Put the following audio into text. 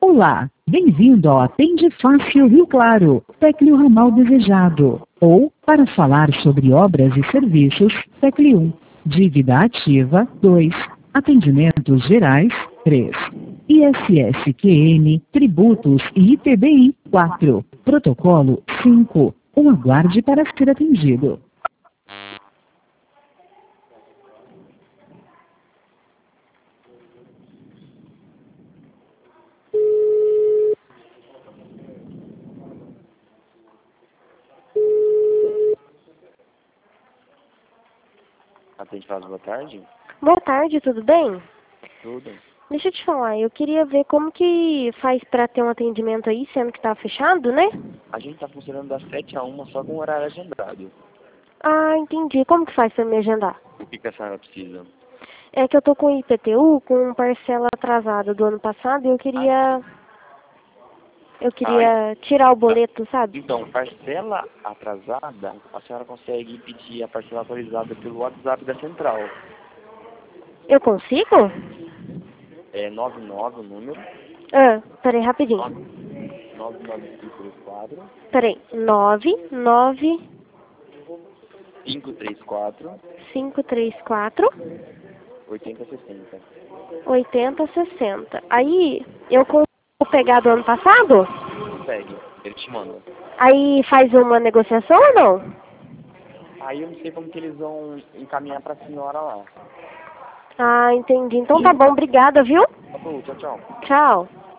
Olá, bem-vindo ao Atende Fácil Rio Claro, tecle o ramal desejado. Ou, para falar sobre obras e serviços, tecle 1. Dívida ativa, 2. Atendimentos gerais, 3. ISSQN, tributos e ITBI, 4. Protocolo, 5. Aguarde para ser atendido. Atende Fácil, boa tarde. Boa tarde, tudo bem? Tudo. Deixa eu te falar, eu queria ver como que faz pra ter um atendimento aí, sendo que tá fechado, né? A gente tá funcionando das 7 a 1 só com horário agendado. Ah, entendi. Como que faz pra me agendar? O que a senhora precisa? É que eu tô com IPTU, com parcela atrasada do ano passado, e eu queria tirar o boleto, sabe? Então, parcela atrasada, a senhora consegue pedir a parcela atualizada pelo WhatsApp da central. Eu consigo? É 99 o número. Peraí, rapidinho. 99534 Peraí, 99 534 534 8060. 8060. Aí, eu consigo pegar do ano passado? Consegue, ele te manda. Aí faz uma negociação ou não? Aí eu não sei como que eles vão encaminhar pra senhora lá. Ah, entendi. Então tá bom, obrigada, viu? Tá bom, tchau, tchau. Tchau.